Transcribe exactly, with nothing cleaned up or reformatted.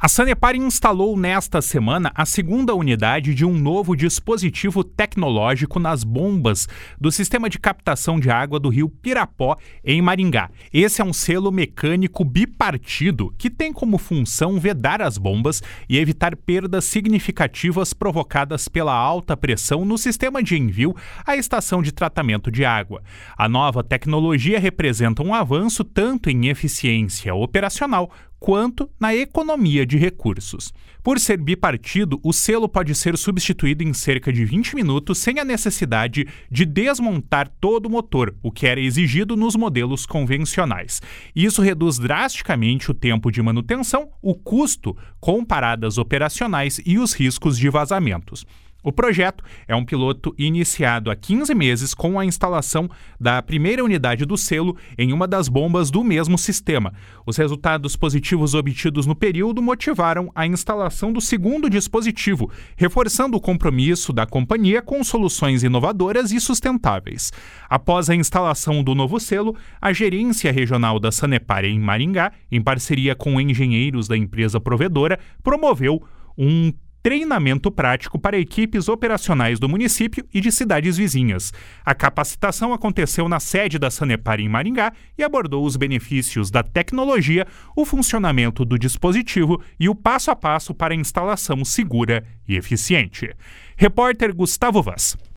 A Sanepar instalou nesta semana a segunda unidade de um novo dispositivo tecnológico nas bombas do sistema de captação de água do rio Pirapó, em Maringá. Esse é um selo mecânico bipartido que tem como função vedar as bombas e evitar perdas significativas provocadas pela alta pressão no sistema de envio à estação de tratamento de água. A nova tecnologia representa um avanço tanto em eficiência operacional quanto na economia de recursos. Por ser bipartido, o selo pode ser substituído em cerca de vinte minutos sem a necessidade de desmontar todo o motor, o que era exigido nos modelos convencionais. Isso reduz drasticamente o tempo de manutenção, o custo com paradas operacionais e os riscos de vazamentos. O projeto é um piloto iniciado há quinze meses com a instalação da primeira unidade do selo em uma das bombas do mesmo sistema. Os resultados positivos obtidos no período motivaram a instalação do segundo dispositivo, reforçando o compromisso da companhia com soluções inovadoras e sustentáveis. Após a instalação do novo selo, a gerência regional da Sanepar em Maringá, em parceria com engenheiros da empresa provedora, promoveu um treinamento prático para equipes operacionais do município e de cidades vizinhas. A capacitação aconteceu na sede da Sanepar em Maringá e abordou os benefícios da tecnologia, o funcionamento do dispositivo e o passo a passo para a instalação segura e eficiente. Repórter Gustavo Vaz.